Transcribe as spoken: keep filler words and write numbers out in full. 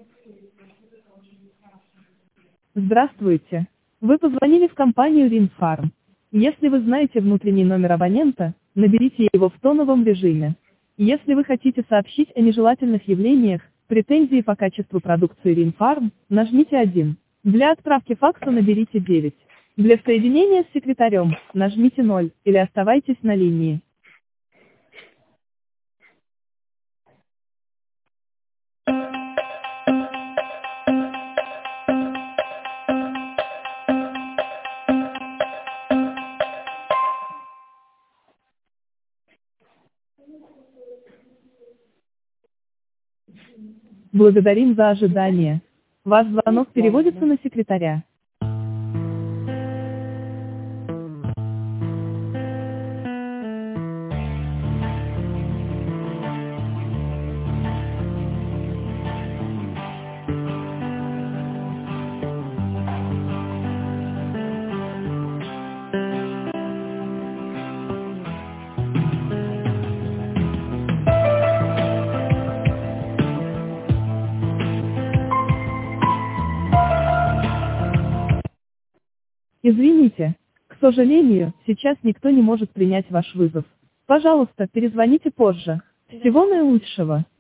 Здравствуйте. Вы позвонили в компанию Ринфарм. Если вы знаете внутренний номер абонента, наберите его в тоновом режиме. Если вы хотите сообщить о нежелательных явлениях, претензии по качеству продукции Ринфарм, нажмите один. Для отправки факса наберите девять. Для соединения с секретарем, нажмите ноль, или оставайтесь на линии. Благодарим за ожидание. Ваш звонок переводится на секретаря. Извините. К сожалению, сейчас никто не может принять ваш вызов. Пожалуйста, перезвоните позже. Всего наилучшего.